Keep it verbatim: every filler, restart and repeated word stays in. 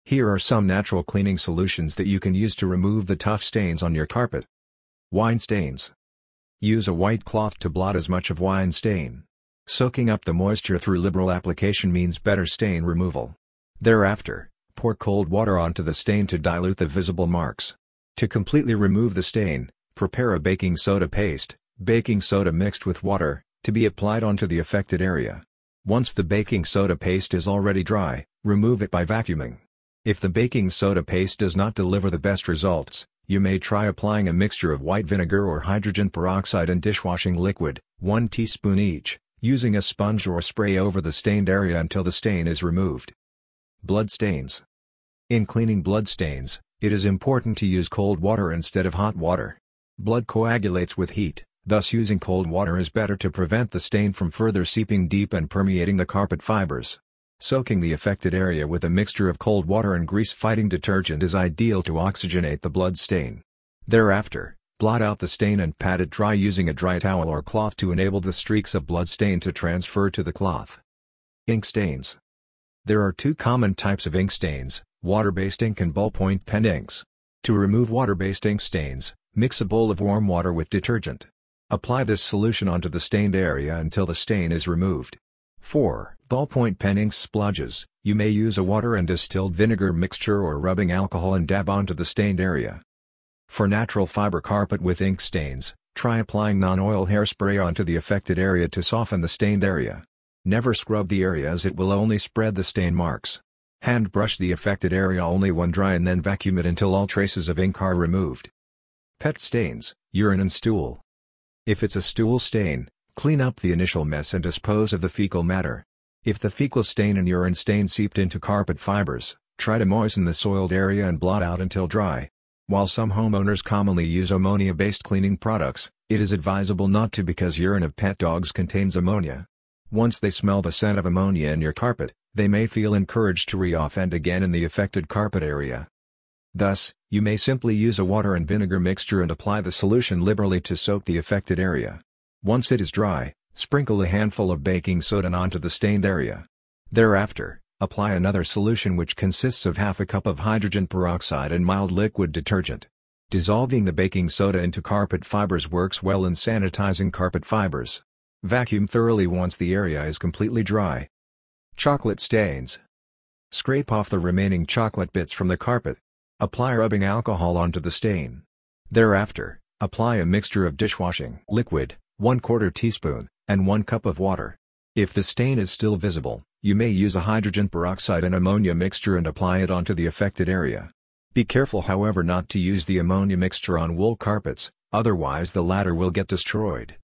Here are some natural cleaning solutions that you can use to remove the tough stains on your carpet. Wine stains. Use a white cloth to blot as much of wine stain. Soaking up the moisture through liberal application means better stain removal. Thereafter, pour cold water onto the stain to dilute the visible marks. To completely remove the stain, prepare a baking soda paste, baking soda mixed with water, to be applied onto the affected area. Once the baking soda paste is already dry, remove it by vacuuming. If the baking soda paste does not deliver the best results, you may try applying a mixture of white vinegar or hydrogen peroxide and dishwashing liquid, one teaspoon each, using a sponge or spray over the stained area until the stain is removed. Blood stains. In cleaning blood stains, it is important to use cold water instead of hot water. Blood coagulates with heat, thus using cold water is better to prevent the stain from further seeping deep and permeating the carpet fibers. Soaking the affected area with a mixture of cold water and grease-fighting detergent is ideal to oxygenate the blood stain. Thereafter, blot out the stain and pat it dry using a dry towel or cloth to enable the streaks of blood stain to transfer to the cloth. Ink stains. There are two common types of ink stains, water-based ink and ballpoint pen inks. To remove water-based ink stains, mix a bowl of warm water with detergent. Apply this solution onto the stained area until the stain is removed. four. Ballpoint pen ink splodges. You may use a water and distilled vinegar mixture or rubbing alcohol and dab onto the stained area. For natural fiber carpet with ink stains, try applying non-oil hairspray onto the affected area to soften the stained area. Never scrub the area as it will only spread the stain marks. Hand brush the affected area only when dry and then vacuum it until all traces of ink are removed. Pet stains, urine and stool. If it's a stool stain, clean up the initial mess and dispose of the fecal matter. If the fecal stain and urine stain seeped into carpet fibers, try to moisten the soiled area and blot out until dry. While some homeowners commonly use ammonia-based cleaning products, it is advisable not to because urine of pet dogs contains ammonia. Once they smell the scent of ammonia in your carpet, they may feel encouraged to re-offend again in the affected carpet area. Thus, you may simply use a water and vinegar mixture and apply the solution liberally to soak the affected area. Once it is dry, sprinkle a handful of baking soda onto the stained area. Thereafter, apply another solution which consists of half a cup of hydrogen peroxide and mild liquid detergent. Dissolving the baking soda into carpet fibers works well in sanitizing carpet fibers. Vacuum thoroughly once the area is completely dry. Chocolate stains. Scrape off the remaining chocolate bits from the carpet. Apply rubbing alcohol onto the stain. Thereafter, apply a mixture of dishwashing liquid, one quarter teaspoon, and one cup of water. If the stain is still visible, you may use a hydrogen peroxide and ammonia mixture and apply it onto the affected area. Be careful however not to use the ammonia mixture on wool carpets, otherwise the latter will get destroyed.